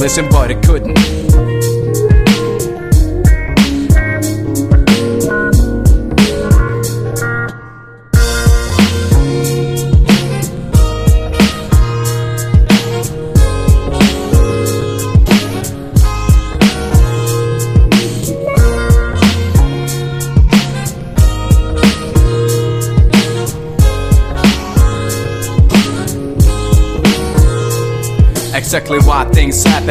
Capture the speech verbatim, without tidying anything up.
listen, but it couldn't. Exactly why things happen,